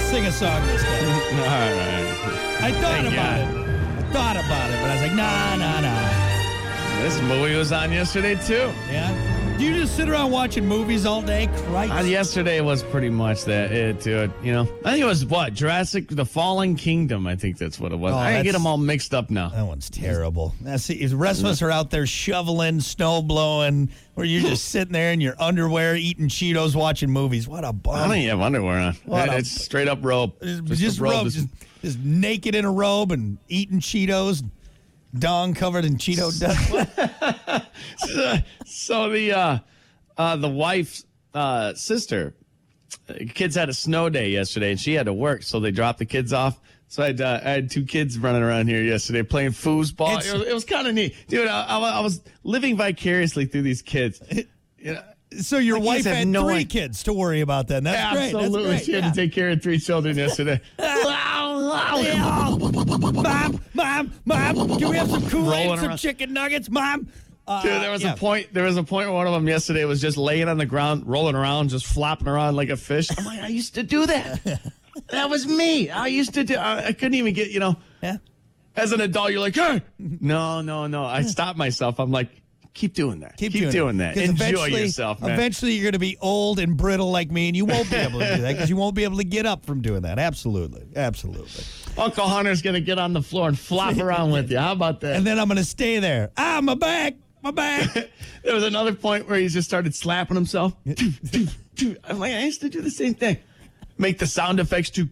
sing a song this time. All right. I thought about it, but I was like, nah. This movie was on yesterday, too. Yeah? Do you just sit around watching movies all day? Christ. Yesterday was pretty much that, you know. I think it was, The Fallen Kingdom. I think that's what it was. I get them all mixed up now. That one's terrible. Now, see, the rest of us are out there shoveling, snow blowing, where you're just sitting there in your underwear, eating Cheetos, watching movies. What a bum. I don't even have underwear on. It's straight up robe. Just robe. Just naked in a robe and eating Cheetos. Dong covered in Cheeto dust. So the wife's sister, kids had a snow day yesterday, and she had to work, so they dropped the kids off. So I had two kids running around here yesterday playing foosball. It was kind of neat, dude. I was living vicariously through these kids. You know, so your wife had three kids to worry about then. That's great. Absolutely. That's great. She had to take care of three children yesterday. Mom, can we have some Kool-Aid, some chicken nuggets, Mom? Dude, there was a point where one of them yesterday was just laying on the ground, rolling around, just flopping around like a fish. I'm like, I used to do that. That was me. I used to do. I couldn't even get, Yeah. As an adult, you're like, hey, no. I stopped myself. I'm like, keep doing that. Keep doing that. Enjoy yourself, man. Eventually, you're going to be old and brittle like me, and you won't be able to do that because you won't be able to get up from doing that. Absolutely. Uncle Hunter's going to get on the floor and flop around with you. How about that? And then I'm going to stay there. My back. There was another point where he just started slapping himself. I'm like, I used to do the same thing. Make the sound effects too.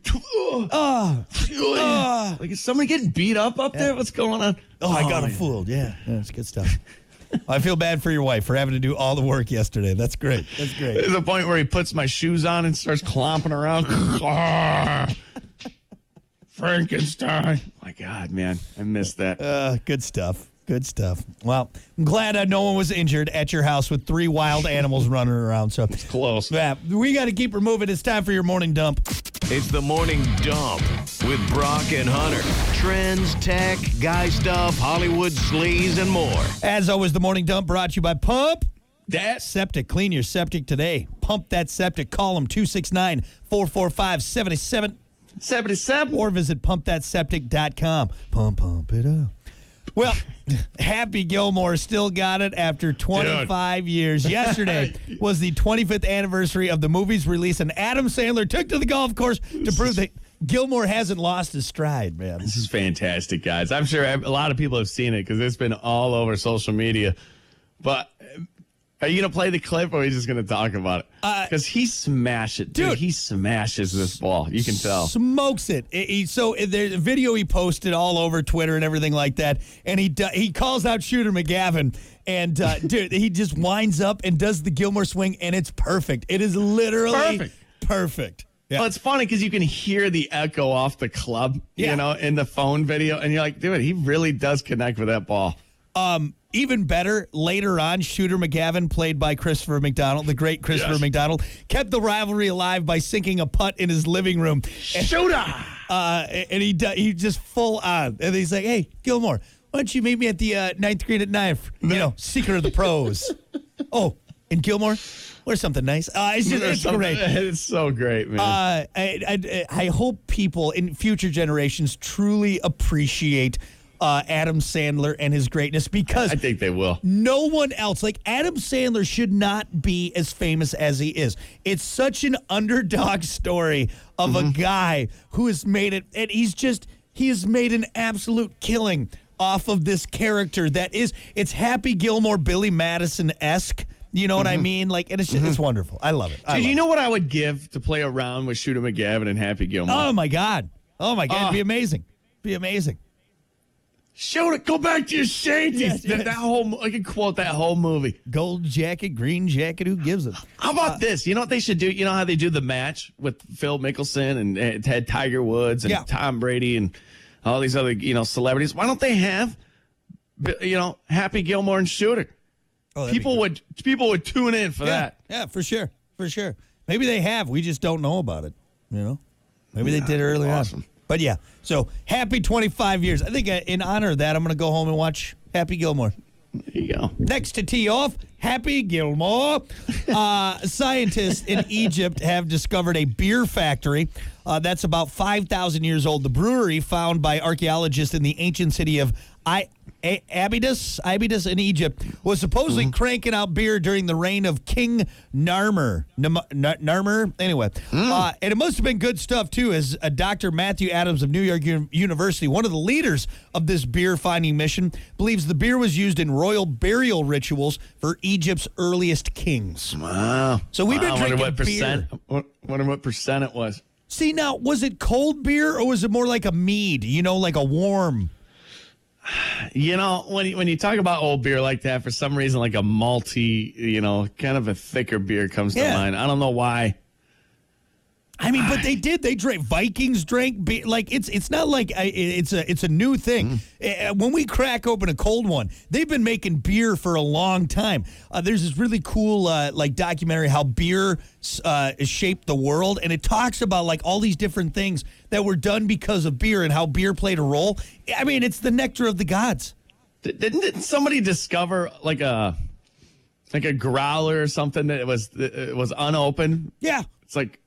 Like, is somebody getting beat up there? What's going on? I got him fooled. Yeah, it's good stuff. I feel bad for your wife for having to do all the work yesterday. That's great. There's a point where he puts my shoes on and starts clomping around. Frankenstein. My God, man. I missed that. Good stuff. Well, I'm glad no one was injured at your house with three wild animals running around. So it's close. Yeah, we got to keep her moving. It's time for your morning dump. It's the Morning Dump with Brock and Hunter. Trends, tech, guy stuff, Hollywood sleaze, and more. As always, the morning dump brought to you by Pump That Septic. Clean your septic today. Pump That Septic. Call them 269-445-7777 or visit pumpthatseptic.com. Pump it up. Well, Happy Gilmore still got it after 25 years. Yesterday was the 25th anniversary of the movie's release, and Adam Sandler took to the golf course to prove that Gilmore hasn't lost his stride, man. This is fantastic, guys. I'm sure a lot of people have seen it because it's been all over social media. But are you going to play the clip or are you just going to talk about it? Because he smashed it. Dude, he smashes this ball. You can tell. Smokes it. So there's a video he posted all over Twitter and everything like that. And he calls out Shooter McGavin. And, dude, he just winds up and does the Gilmore swing, and it's perfect. It is literally perfect. Yeah. Well, it's funny because you can hear the echo off the club, in the phone video. And you're like, dude, he really does connect with that ball. Even better, later on, Shooter McGavin, played by Christopher McDonald, the great Christopher McDonald, kept the rivalry alive by sinking a putt in his living room. Shooter! And he just full on. And he's like, hey, Gilmore, why don't you meet me at the ninth green at 9? Secret of the pros. Oh, and Gilmore, where's something nice? It's great. It's so great, man. I hope people in future generations truly appreciate Adam Sandler and his greatness, because I think they will. No one else, like Adam Sandler, should not be as famous as he is. It's such an underdog story of a guy who has made it, and he has made an absolute killing off of this character it's Happy Gilmore, Billy Madison-esque. You know what I mean? Like, and it's wonderful. I love it. Dude, you know what I would give to play around with Shooter McGavin and Happy Gilmore? Oh my God. It'd be amazing. Shooter, go back to your shanties. That whole, I can quote that whole movie. Gold jacket, green jacket, who gives it? How about this? You know what they should do? You know how they do the match with Phil Mickelson and it had Tiger Woods and Tom Brady and all these other, celebrities. Why don't they have, Happy Gilmore and Shooter? Oh, people would tune in for that. Yeah, for sure. Maybe they have. We just don't know about it. Maybe they did early on. But yeah, so happy 25 years. I think in honor of that, I'm going to go home and watch Happy Gilmore. There you go. Next to tee off, Happy Gilmore. Scientists in Egypt have discovered a beer factory that's about 5,000 years old. The brewery, found by archaeologists in the ancient city of Abydos in Egypt, was supposedly cranking out beer during the reign of King Narmer. Anyway, and it must have been good stuff, too, as Dr. Matthew Adams of New York University, one of the leaders of this beer-finding mission, believes the beer was used in royal burial rituals for Egypt's earliest kings. Wow. So we've been drinking what beer. Wonder what percent it was. See, now, was it cold beer or was it more like a mead, like a warm? When you talk about old beer like that, for some reason, like a malty, kind of a thicker beer comes to mind. I don't know why. I mean, but they drank. Vikings drank beer. Like it's not like it's a new thing. When we crack open a cold one, they've been making beer for a long time. There's this really cool like documentary how beer shaped the world, and it talks about like all these different things that were done because of beer and how beer played a role. I mean, it's the nectar of the gods. Didn't somebody discover like a growler or something that it was unopened? Yeah, it's like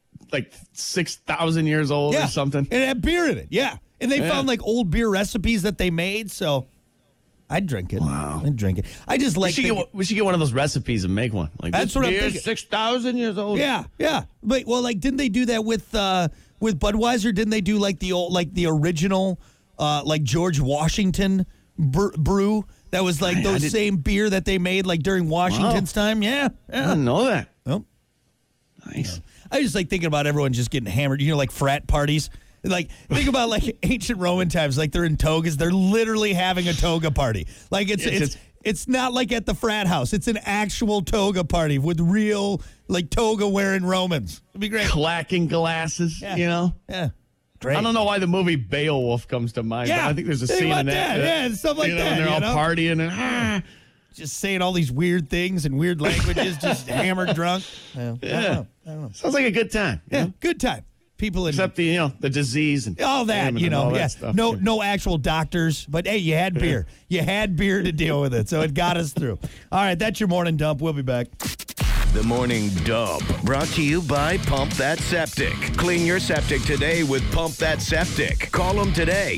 6,000 years old or something. And it had beer in it, And they found like old beer recipes that they made, so I'd drink it. Wow. I'd drink it. I just like we should get one of those recipes and make one. Like that's what I'm thinking. 6,000 years old. Yeah. But didn't they do that with Budweiser? Didn't they do like the original like George Washington brew? That was like those same beer that they made like during Washington's time. Yeah. I didn't know that. Oh. Nice. Yeah. I just like thinking about everyone just getting hammered, like frat parties. Like, think about like ancient Roman times, like they're in togas. They're literally having a toga party. Like it's not like at the frat house. It's an actual toga party with real like toga wearing Romans. It'd be great. Clacking glasses, Yeah. Great. I don't know why the movie Beowulf comes to mind. Yeah. But I think there's a scene in that. Yeah, stuff like that. And they're all partying and just saying all these weird things in weird languages, just hammered drunk. I don't know. Sounds like a good time. Yeah, good time. People except the disease and all that, all that stuff. No actual doctors, but hey, you had beer. You had beer to deal with it, so it got us through. All right, that's your morning dump. We'll be back. The Morning Dump, brought to you by Pump That Septic. Clean your septic today with Pump That Septic. Call them today,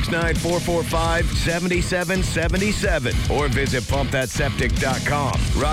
269-445-7777, or visit pumpthatseptic.com.